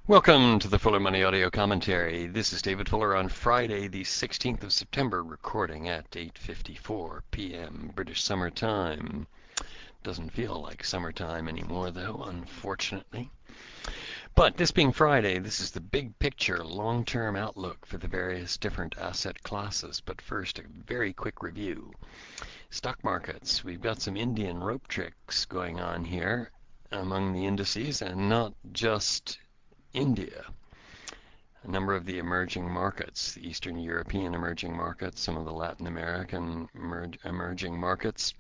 Welcome to the Fuller Money Audio Commentary. This is David Fuller on Friday, the 16th of September, recording at 8:54 p.m. British Summer Time. Doesn't feel like summertime anymore, though, unfortunately. But this being Friday, this is the big picture, long-term outlook for the various different asset classes. But first, a very quick review. Stock markets. We've got some Indian rope tricks going on here among the indices, and not just India. A number of the emerging markets, the Eastern European emerging markets, some of the Latin American emerging markets,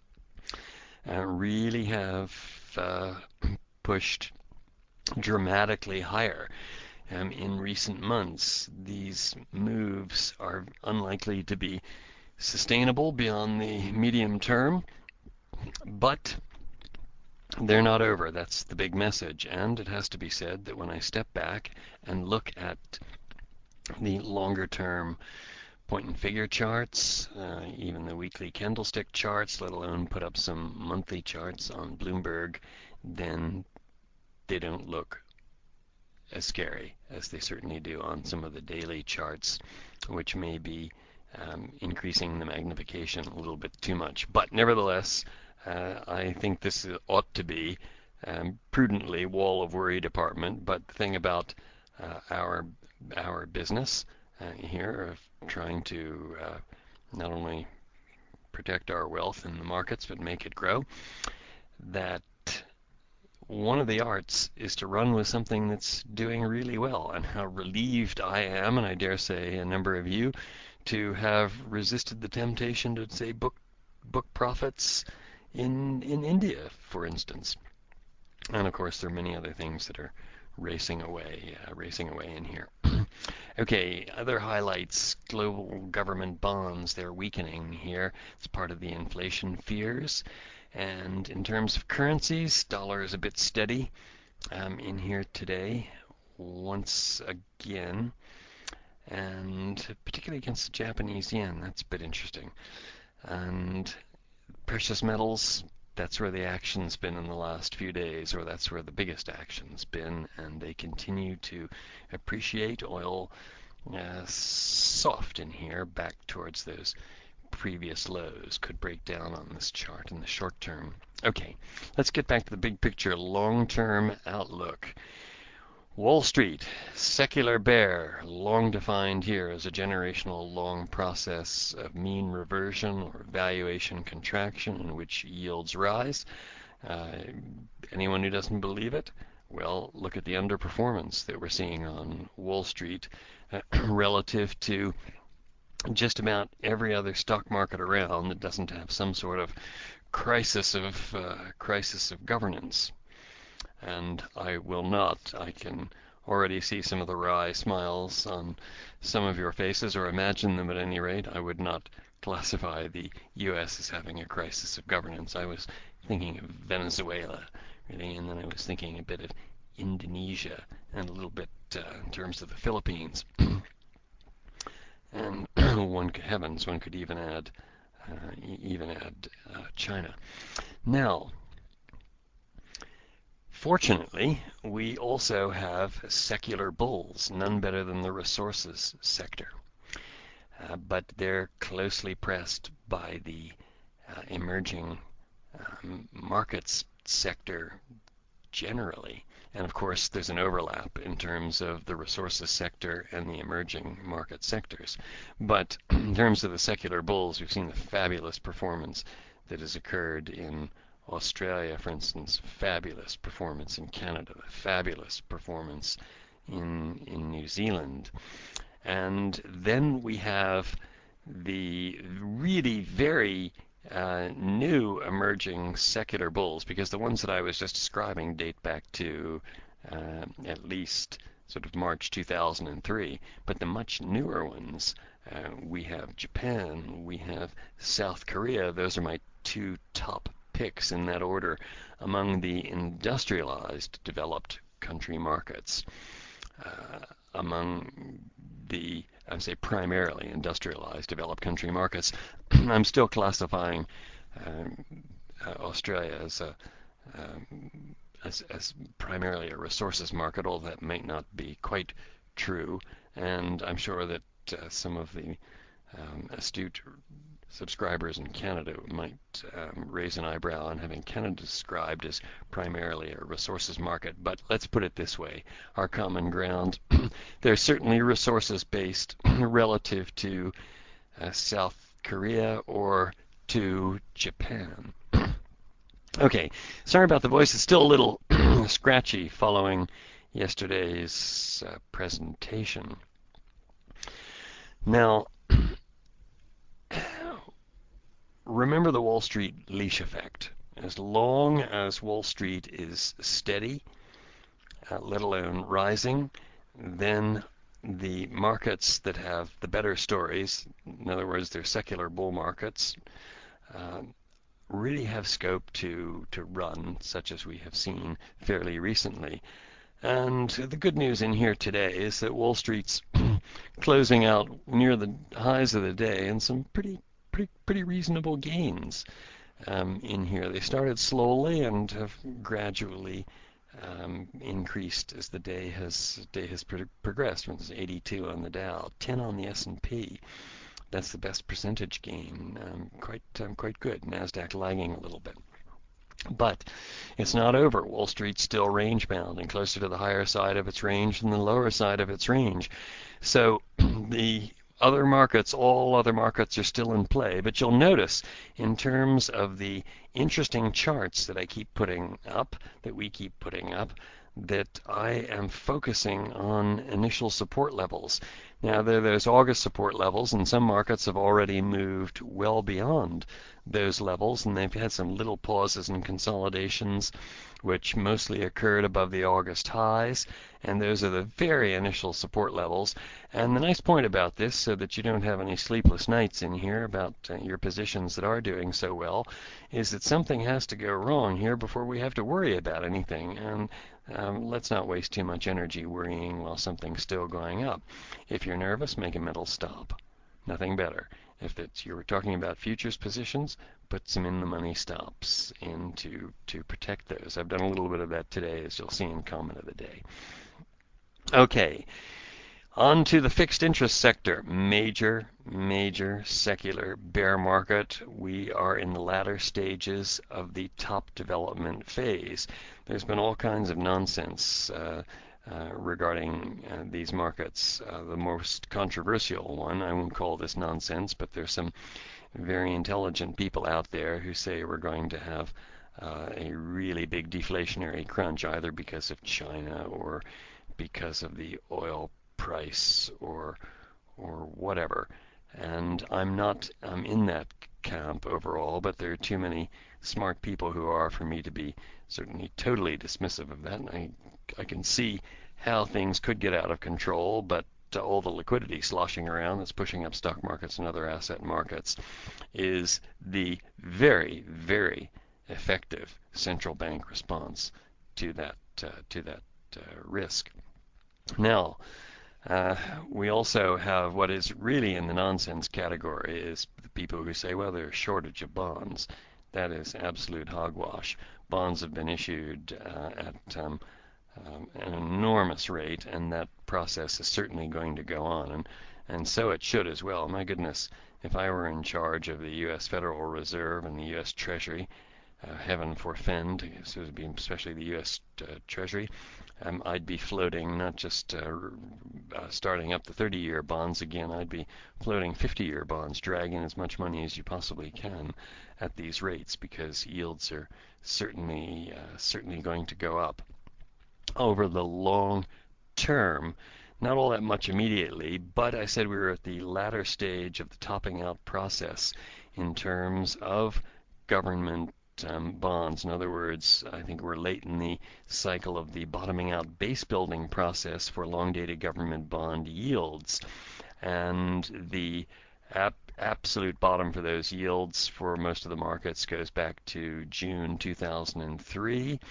really have pushed dramatically higher in recent months. These moves are unlikely to be sustainable beyond the medium term, but they're not over. That's the big message. And it has to be said that when I step back and look at the longer term point and figure charts, even the weekly candlestick charts, let alone put up some monthly charts on Bloomberg, then they don't look as scary as they certainly do on some of the daily charts, which may be increasing the magnification a little bit too much. But nevertheless, I think this ought to be prudently wall of worry department. But the thing about our business here of trying to not only protect our wealth in the markets but make it grow, that one of the arts is to run with something that's doing really well. And how relieved I am, and I dare say a number of you, to have resisted the temptation to say book profits in India, for instance. And of course, there are many other things that are racing away in here. Okay, other highlights: global government bonds, they're weakening here. It's part of the inflation fears. And in terms of currencies, dollar is a bit steady in here today, once again, and particularly against the Japanese yen. That's a bit interesting. And precious metals, that's where the action's been in the last few days, or that's where the biggest action's been, and they continue to appreciate. Oil soft in here, back towards those previous lows. Could break down on this chart in the short term. Okay, let's get back to the big picture, long-term outlook. Wall Street, secular bear, long defined here as a generational long process of mean reversion or valuation contraction in which yields rise. Anyone who doesn't believe it, well, look at the underperformance that we're seeing on Wall Street relative to just about every other stock market around that doesn't have some sort of crisis of governance. And I can already see some of the wry smiles on some of your faces, or imagine them at any rate. I would not classify the U.S. as having a crisis of governance. I was thinking of Venezuela, really, and then I was thinking a bit of Indonesia and a little bit in terms of the Philippines. And one could even add China. Now, fortunately, we also have secular bulls, none better than the resources sector. But they're closely pressed by the emerging markets sector generally. And of course, there's an overlap in terms of the resources sector and the emerging market sectors. But in terms of the secular bulls, we've seen the fabulous performance that has occurred in Australia, for instance, fabulous performance in Canada, fabulous performance in New Zealand. And then we have the really very new emerging secular bulls, because the ones that I was just describing date back to at least sort of March 2003. But the much newer ones, we have Japan, we have South Korea. Those are my two top picks in that order among the industrialized developed country markets. Among the, I would say, primarily industrialized developed country markets, I'm still classifying Australia as as primarily a resources market, although that might not be quite true. And I'm sure that some of the astute subscribers in Canada might raise an eyebrow on having Canada described as primarily a resources market. But let's put it this way, our common ground, they're certainly resources based relative to South Korea or to Japan. Okay, sorry about the voice. It's still a little scratchy following yesterday's presentation. Now, remember the Wall Street leash effect. As long as Wall Street is steady, let alone rising, then the markets that have the better stories, in other words, they're secular bull markets, really have scope to run, such as we have seen fairly recently. And the good news in here today is that Wall Street's closing out near the highs of the day and some pretty reasonable gains in here. They started slowly and have gradually increased as the day has progressed. From 82 on the Dow, 10 on the S&P. That's the best percentage gain. Quite good. Nasdaq lagging a little bit. But it's not over. Wall Street's still range bound and closer to the higher side of its range than the lower side of its range. So the other markets, all other markets are still in play. But you'll notice in terms of the interesting charts that I keep putting up, that we keep putting up, that I am focusing on initial support levels. Now, there are those August support levels, and some markets have already moved well beyond those levels, and they've had some little pauses and consolidations, which mostly occurred above the August highs, and those are the very initial support levels. And the nice point about this, so that you don't have any sleepless nights in here about your positions that are doing so well, is that something has to go wrong here before we have to worry about anything. And let's not waste too much energy worrying while something's still going up. If you're nervous, make a mental stop. Nothing better. If you were talking about futures positions, put some in-the-money stops in to protect those. I've done a little bit of that today, as you'll see in comment of the day. Okay, on to the fixed interest sector. Major secular bear market. We are in the latter stages of the top development phase. There's been all kinds of nonsense regarding these markets. The most controversial one, I won't call this nonsense, but there's some very intelligent people out there who say we're going to have a really big deflationary crunch, either because of China or because of the oil price or whatever. And I'm in that camp overall, but there are too many smart people who are for me to be certainly totally dismissive of that. And I can see how things could get out of control, but all the liquidity sloshing around that's pushing up stock markets and other asset markets is the very effective central bank response to that risk. Now, we also have what is really in the nonsense category is the people who say, well, there's a shortage of bonds. That is absolute hogwash. Bonds have been issued at an enormous rate, and that process is certainly going to go on, and so it should as well. My goodness, if I were in charge of the U.S. Federal Reserve and the U.S. Treasury, heaven forfend, so it'd be especially the U.S. Treasury, I'd be floating not just starting up the 30-year bonds again, I'd be floating 50-year bonds, dragging as much money as you possibly can at these rates, because yields are certainly going to go up over the long term. Not all that much immediately, but I said we were at the latter stage of the topping out process in terms of government bonds. In other words, I think we're late in the cycle of the bottoming out base building process for long-dated government bond yields. And the absolute bottom for those yields for most of the markets goes back to June 2003.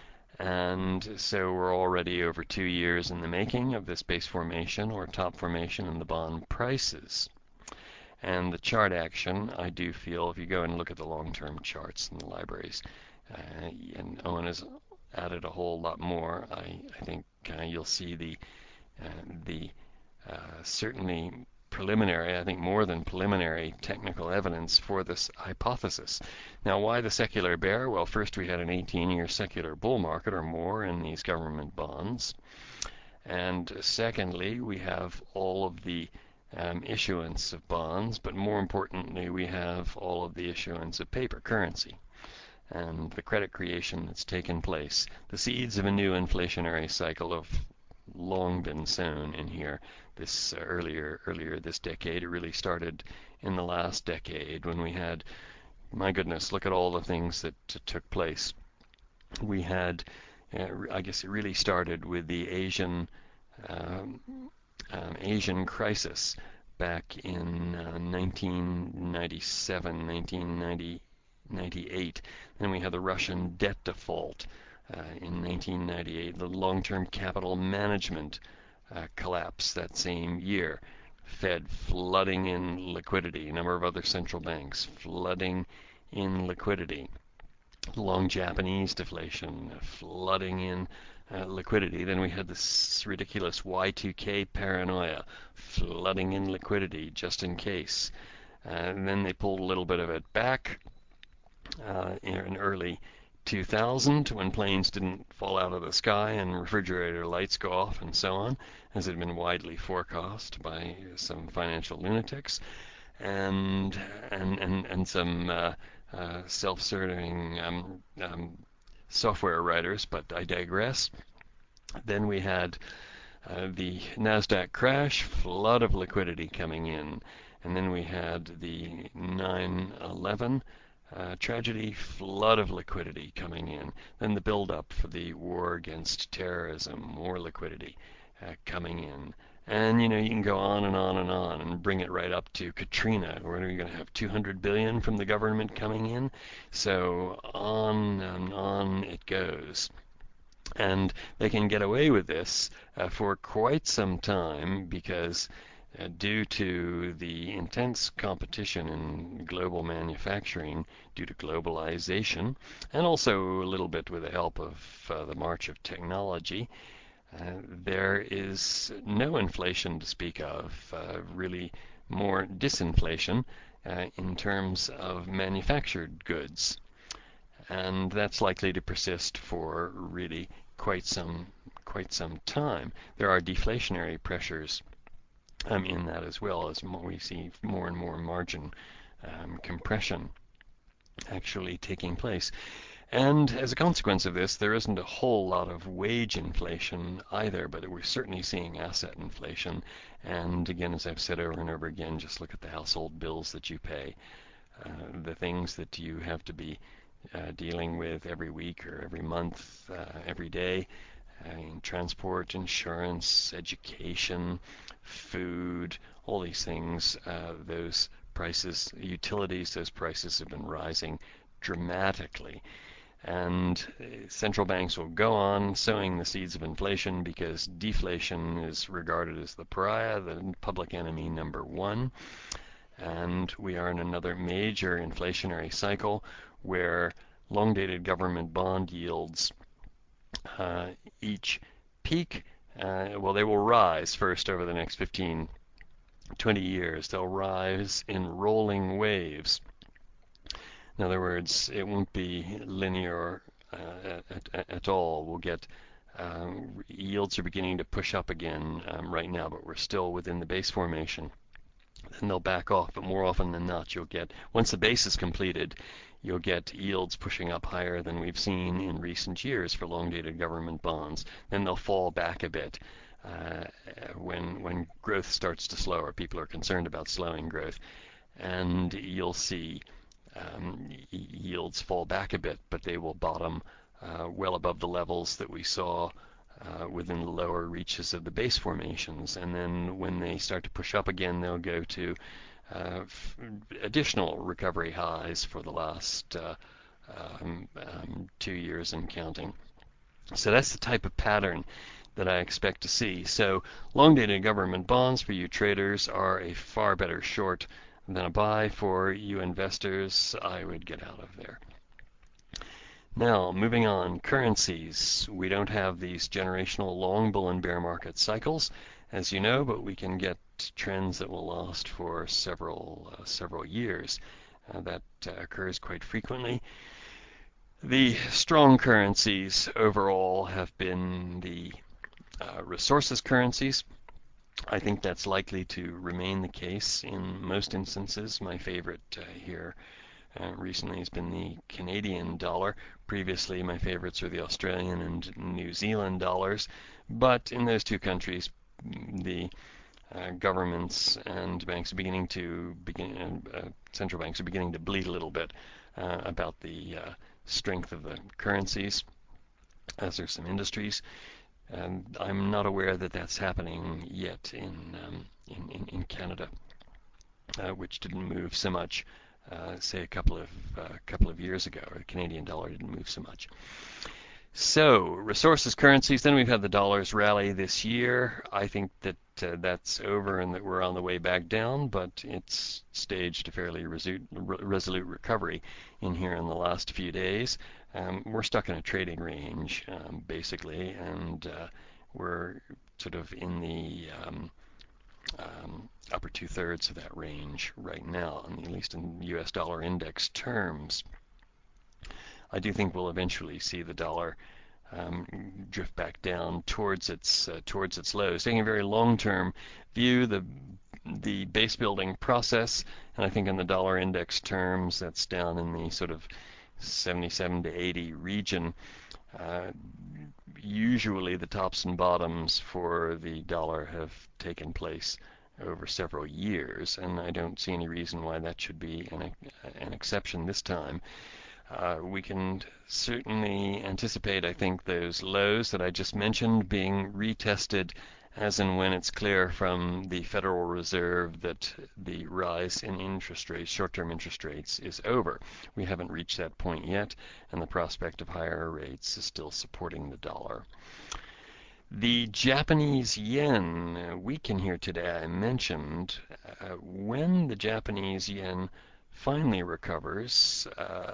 And so we're already over 2 years in the making of this base formation or top formation in the bond prices. And the chart action, I do feel, if you go and look at the long-term charts in the libraries, and Owen has added a whole lot more. I think you'll see the certainly preliminary, I think more than preliminary technical evidence for this hypothesis. Now, why the secular bear? Well, first we had an 18-year secular bull market or more in these government bonds. And secondly, we have all of the issuance of bonds, but more importantly, we have all of the issuance of paper currency and the credit creation that's taken place. The seeds of a new inflationary cycle have long been sown in here. This earlier this decade, it really started in the last decade when we had, my goodness, look at all the things that took place. We had, I guess it really started with the Asian crisis back in 1997, 1998. Then we had the Russian debt default in 1998, the long-term capital management collapse that same year. Fed flooding in liquidity, a number of other central banks flooding in liquidity. Long Japanese deflation, flooding in liquidity. Then we had this ridiculous Y2K paranoia, flooding in liquidity just in case. And then they pulled a little bit of it back in early 2000 when planes didn't fall out of the sky and refrigerator lights go off and so on, as had been widely forecast by some financial lunatics, and some self-serving software writers, but I digress. Then we had the NASDAQ crash, flood of liquidity coming in, and then we had the 9/11 tragedy, flood of liquidity coming in. Then the build-up for the war against terrorism, more liquidity coming in. And you can go on and on and on and bring it right up to Katrina, where you're going to have 200 billion from the government coming in. So on and on it goes. And they can get away with this for quite some time because due to the intense competition in global manufacturing due to globalization, and also a little bit with the help of the march of technology, there is no inflation to speak of, really more disinflation in terms of manufactured goods. And that's likely to persist for really quite some time. There are deflationary pressures in that as well, as we see more and more margin compression actually taking place. And as a consequence of this, there isn't a whole lot of wage inflation either, but we're certainly seeing asset inflation. And again, as I've said over and over again, just look at the household bills that you pay, the things that you have to be dealing with every week or every month, every day. Transport, insurance, education, food, all these things, those prices, utilities, those prices have been rising dramatically. And central banks will go on sowing the seeds of inflation because deflation is regarded as the pariah, the public enemy number one. And we are in another major inflationary cycle where long-dated government bond yields each peak, well, they will rise first over the next 15, 20 years. They'll rise in rolling waves. In other words, it won't be linear at all. We'll get yields are beginning to push up again right now, but we're still within the base formation. Then they'll back off, but more often than not, you'll get, once the base is completed, you'll get yields pushing up higher than we've seen in recent years for long-dated government bonds. Then they'll fall back a bit when growth starts to slow, or people are concerned about slowing growth, and you'll see yields fall back a bit, but they will bottom well above the levels that we saw within the lower reaches of the base formations. And then when they start to push up again, they'll go to additional recovery highs for the last 2 years and counting. So that's the type of pattern that I expect to see. So long-dated government bonds for you traders are a far better short than a buy. For you investors, I would get out of there. Now, moving on, currencies. We don't have these generational long bull and bear market cycles, as you know, but we can get trends that will last for several years. That occurs quite frequently. The strong currencies overall have been the resources currencies. I think that's likely to remain the case in most instances. My favorite here recently has been the Canadian dollar. Previously, my favorites are the Australian and New Zealand dollars, but in those two countries, the governments and banks are central banks are beginning to bleed a little bit about the strength of the currencies, as there's some industries. I'm not aware that that's happening yet in Canada, which didn't move so much, say a couple of years ago. Or the Canadian dollar didn't move so much. So resources currencies. Then we've had the dollars rally this year. I think that that's over and that we're on the way back down, but it's staged a fairly resolute recovery in here in the last few days. We're stuck in a trading range, basically, and we're sort of in the upper two-thirds of that range right now, at least in U.S. dollar index terms. I do think we'll eventually see the dollar drift back down towards its lows. Taking a very long-term view, the base building process, and I think in the dollar index terms, that's down in the sort of 77 to 80 region. Usually the tops and bottoms for the dollar have taken place over several years, and I don't see any reason why that should be an exception this time. We can certainly anticipate, I think, those lows that I just mentioned being retested as and when it's clear from the Federal Reserve that the rise in interest rates, short-term interest rates, is over. We haven't reached that point yet, and the prospect of higher rates is still supporting the dollar. The Japanese yen, weakened here today, I mentioned. When the Japanese yen finally recovers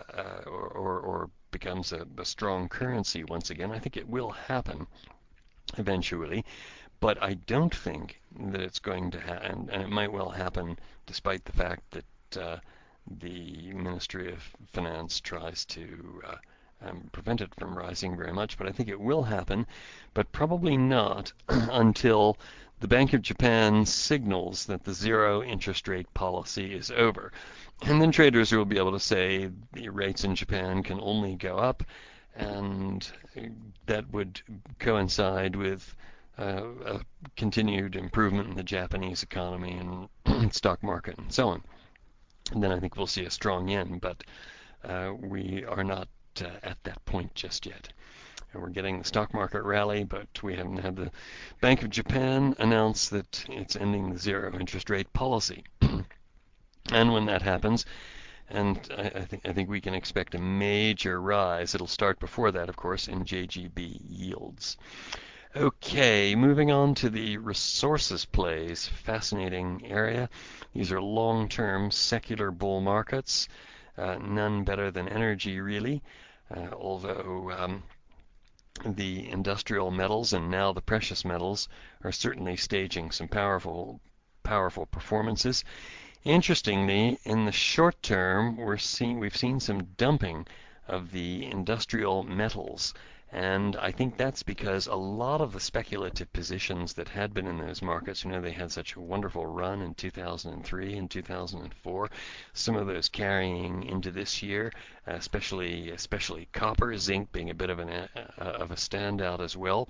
or becomes a strong currency once again, I think it will happen eventually. But I don't think that it's going to happen, and it might well happen despite the fact that the Ministry of Finance tries to prevent it from rising very much. But I think it will happen, but probably not until the Bank of Japan signals that the zero interest rate policy is over. And then traders will be able to say the rates in Japan can only go up, and that would coincide with a continued improvement in the Japanese economy and stock market and so on. And then I think we'll see a strong yen, but we are not at that point just yet. And we're getting the stock market rally, but we haven't had the Bank of Japan announce that it's ending the zero interest rate policy. And when that happens, and I think we can expect a major rise. It'll start before that, of course, in JGB yields. Okay, moving on to the resources plays. Fascinating area. These are long-term secular bull markets. None better than energy, really. Although the industrial metals and now the precious metals are certainly staging some powerful performances. Interestingly, in the short term, we've seen some dumping of the industrial metals. And I think that's because a lot of the speculative positions that had been in those markets, they had such a wonderful run in 2003 and 2004, some of those carrying into this year, especially copper, zinc being a bit of a standout as well.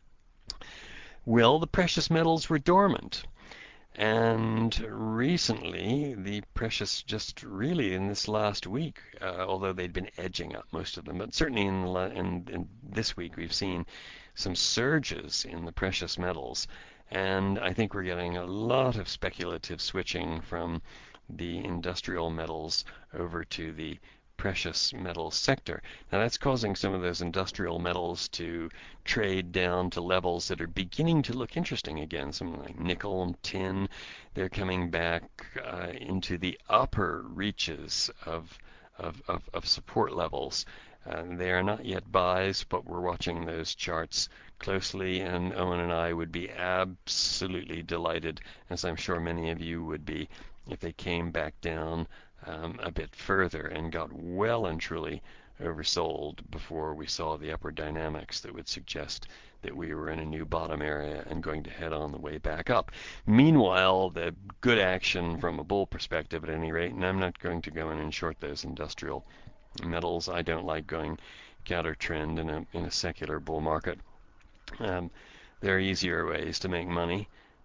Well, the precious metals were dormant. And recently, the precious, just really in this last week, although they'd been edging up, most of them, but certainly in this week we've seen some surges in the precious metals. And I think we're getting a lot of speculative switching from the industrial metals over to the precious metals sector. Now that's causing some of those industrial metals to trade down to levels that are beginning to look interesting again. Something like nickel and tin, they're coming back into the upper reaches of support levels. They are not yet buys, but we're watching those charts closely, and Owen and I would be absolutely delighted, as I'm sure many of you would be, if they came back down a bit further and got well and truly oversold before we saw the upward dynamics that would suggest that we were in a new bottom area and going to head on the way back up. Meanwhile, the good action from a bull perspective at any rate, and I'm not going to go in and short those industrial metals. I don't like going counter trend in a secular bull market. There are easier ways to make money,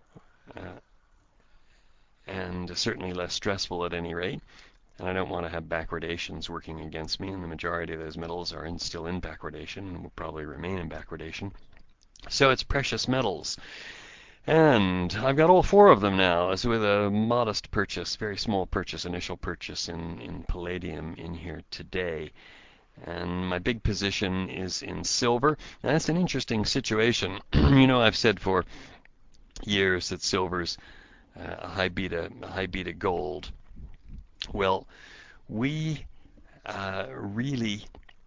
and certainly less stressful at any rate. And I don't want to have backwardations working against me, and the majority of those metals are still in backwardation and will probably remain in backwardation. So it's precious metals. And I've got all four of them now, as with a modest purchase, very small purchase, initial purchase in palladium in here today. And my big position is in silver. Now, that's an interesting situation. I've said for years that silver's a high beta gold. Well, we really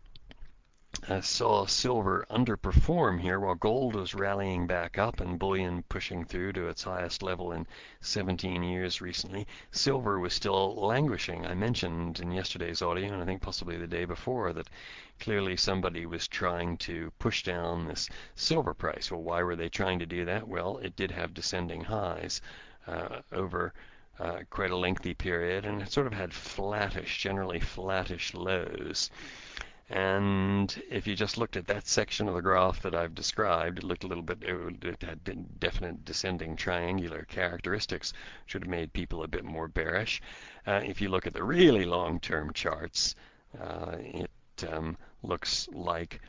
saw silver underperform here while gold was rallying back up and bullion pushing through to its highest level in 17 years recently. Silver was still languishing. I mentioned in yesterday's audio, and I think possibly the day before, that clearly somebody was trying to push down this silver price. Well, why were they trying to do that? Well, it did have descending highs over quite a lengthy period, and it sort of had generally flattish lows. And if you just looked at that section of the graph that I've described, it looked a little bit, it had definite descending triangular characteristics, which would have made people a bit more bearish. If you look at the really long-term charts, it looks like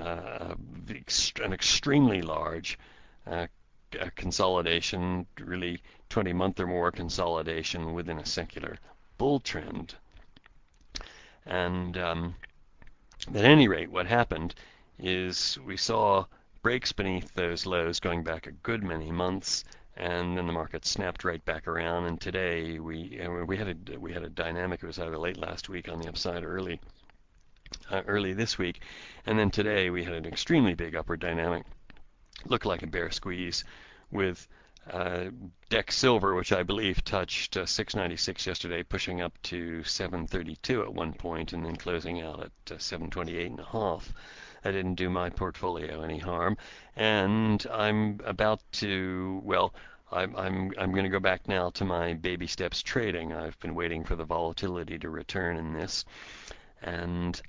an extremely large consolidation, really 20-month or more consolidation within a secular bull trend. And at any rate, what happened is we saw breaks beneath those lows going back a good many months, and then the market snapped right back around. And today we had a dynamic. It was either late last week on the upside, early this week, and then today we had an extremely big upward dynamic. Looked like a bear squeeze with DEX silver, which I believe touched 696 yesterday, pushing up to 732 at one point, and then closing out at 728.5. That didn't do my portfolio any harm, and I'm about to, well, I'm going to go back now to my baby steps trading. I've been waiting for the volatility to return in this, and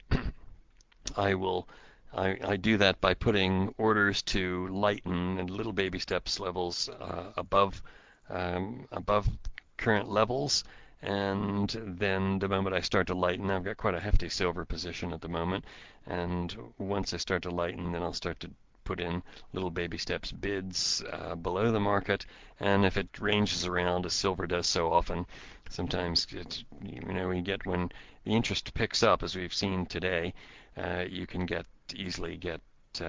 I do that by putting orders to lighten and little baby steps levels above current levels, and then the moment I start to lighten, I've got quite a hefty silver position at the moment, and once I start to lighten, then I'll start to put in little baby steps bids below the market, and if it ranges around as silver does so often, sometimes it's, when the interest picks up, as we've seen today, you can easily get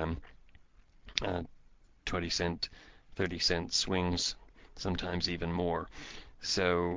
20-cent, 30-cent swings, sometimes even more. So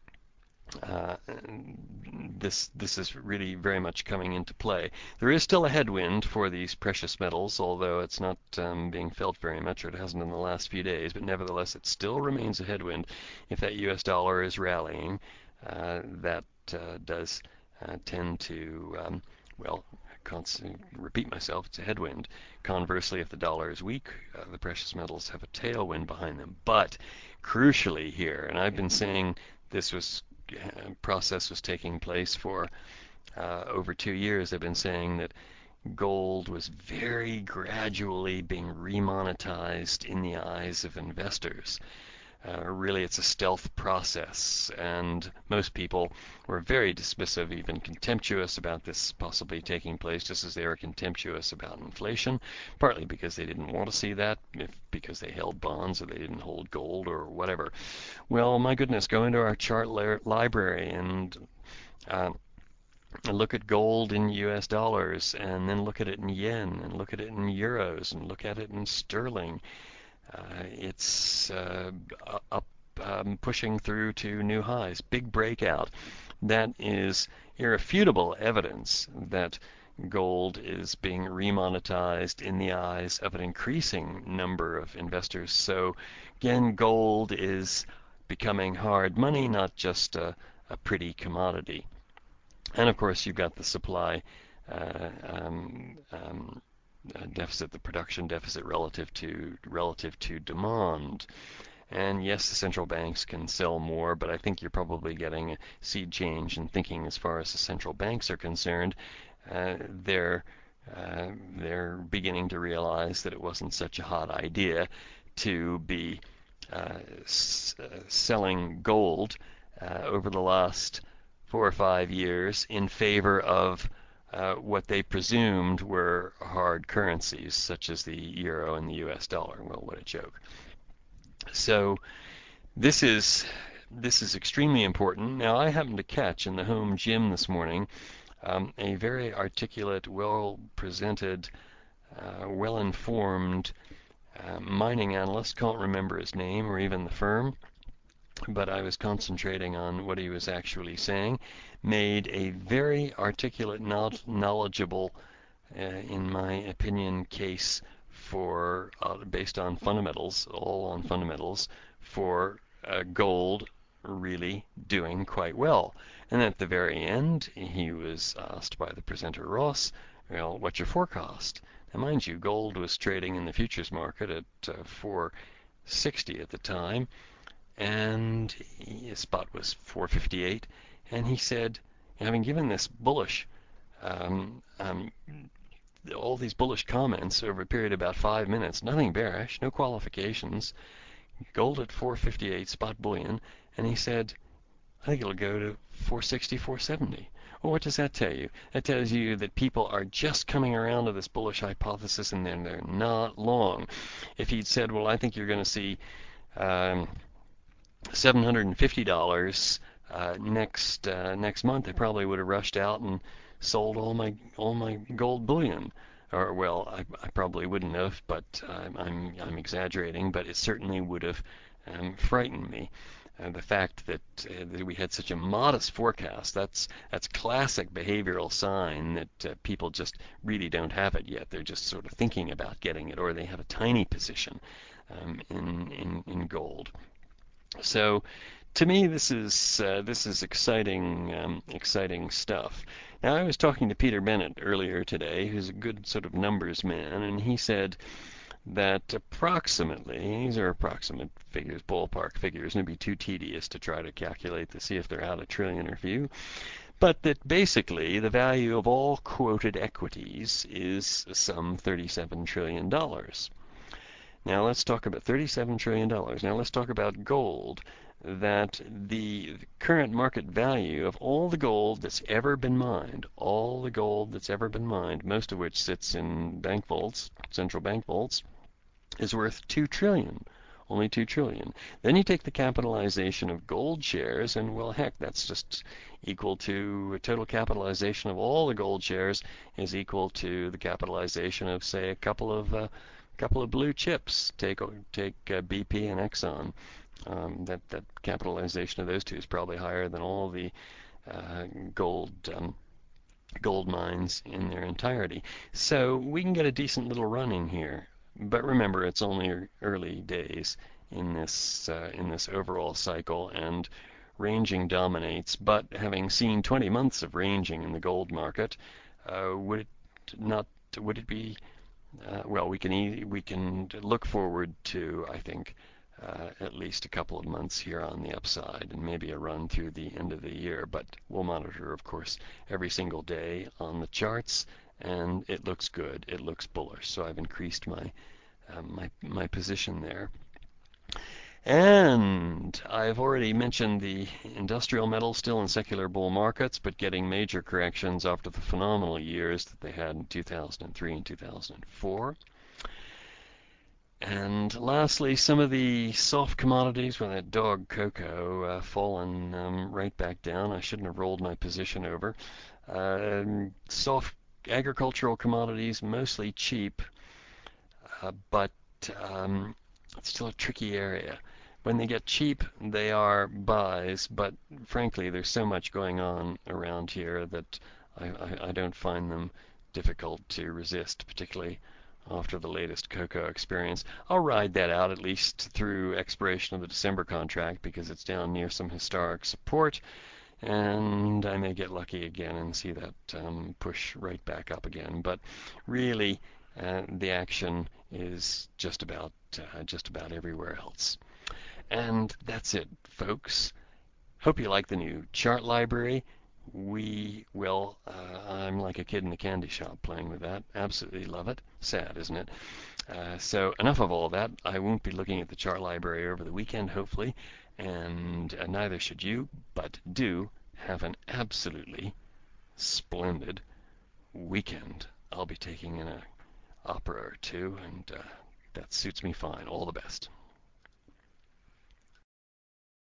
this is really very much coming into play. There is still a headwind for these precious metals, although it's not being felt very much, or it hasn't in the last few days, but nevertheless it still remains a headwind. If that US dollar is rallying, that does tend to, repeat myself, it's a headwind. Conversely, if the dollar is weak, the precious metals have a tailwind behind them. But crucially here, and I've been saying this process was taking place for over 2 years, I've been saying that gold was very gradually being remonetized in the eyes of investors. Really, it's a stealth process, and most people were very dismissive, even contemptuous about this possibly taking place, just as they were contemptuous about inflation, partly because they didn't want to see that, because they held bonds or they didn't hold gold or whatever. Well, my goodness, go into our chart library and look at gold in US dollars, and then look at it in yen, and look at it in euros, and look at it in sterling. It's up, pushing through to new highs. Big breakout. That is irrefutable evidence that gold is being remonetized in the eyes of an increasing number of investors. So again, gold is becoming hard money, not just a pretty commodity. And of course, you've got the supply uh, um, um, deficit, the production deficit relative to demand. And yes, the central banks can sell more, but I think you're probably getting a sea change in thinking as far as the central banks are concerned. Uh, they're they're beginning to realize that it wasn't such a hot idea to be selling gold over the last 4 or 5 years in favor of what they presumed were hard currencies, such as the euro and the US dollar. Well, what a joke. So this is extremely important. Now, I happened to catch in the home gym this morning a very articulate, well presented, well informed mining analyst. Can't remember his name or even the firm, but I was concentrating on what he was actually saying. Made a very articulate, knowledgeable, in my opinion, case for based on fundamentals, all on fundamentals, for gold really doing quite well. And at the very end, he was asked by the presenter Ross, well, what's your forecast? Now, mind you, gold was trading in the futures market at 460 at the time, and his spot was 458. And he said, having given this bullish um, um, all these bullish comments over a period of about 5 minutes, nothing bearish, no qualifications, gold at 458 spot bullion, and he said, I think it'll go to 460, 470. Well, what does that tell you? That tells you that people are just coming around to this bullish hypothesis, and then they're not long. If he'd said, well, I think you're going to see $750 next month, they probably would have rushed out and sold all my gold bullion. Or well, I probably wouldn't have, but I'm exaggerating. But it certainly would have frightened me. The fact that we had such a modest forecast, that's classic behavioral sign that people just really don't have it yet. They're just sort of thinking about getting it, or they have a tiny position in gold. So to me, this is exciting exciting stuff. Now, I was talking to Peter Bennett earlier today, who's a good sort of numbers man, and he said that approximately, these are approximate figures, ballpark figures, and it'd be too tedious to try to calculate to see if they're out a trillion or few, but that basically the value of all quoted equities is some $37 trillion. Now let's talk about $37 trillion. Now let's talk about gold. That the current market value of all the gold that's ever been mined, all the gold that's ever been mined, most of which sits in bank vaults, central bank vaults, is worth 2 trillion. Only 2 trillion. Then you take the capitalization of gold shares, and well, heck, that's just equal to total capitalization of all the gold shares is equal to the capitalization of, say, a couple of blue chips. Take BP and Exxon. That capitalization of those two is probably higher than all the uh, gold gold mines in their entirety. So we can get a decent little run in here. But remember, it's only early days in this overall cycle, and ranging dominates. But having seen 20 months of ranging in the gold market, would it not? Would it be well, we can look forward to, I think, at least a couple of months here on the upside, and maybe a run through the end of the year. But we'll monitor, of course, every single day on the charts, and it looks good. It looks bullish. So I've increased my position there. And I've already mentioned the industrial metals still in secular bull markets, but getting major corrections after the phenomenal years that they had in 2003 and 2004. And lastly, some of the soft commodities, well, that dog cocoa fallen right back down. I shouldn't have rolled my position over. Soft agricultural commodities, mostly cheap, but it's still a tricky area. When they get cheap, they are buys, but frankly, there's so much going on around here that I don't find them difficult to resist, particularly after the latest cocoa experience. I'll ride that out at least through expiration of the December contract because it's down near some historic support, and I may get lucky again and see that push right back up again. But really, the action is just about everywhere else. And that's it, folks. Hope you like the new chart library. I'm like a kid in a candy shop playing with that. Absolutely love it. Sad, isn't it? So enough of all that. I won't be looking at the chart library over the weekend, hopefully, and neither should you, but do have an absolutely splendid weekend. I'll be taking in an opera or two, and that suits me fine. All the best.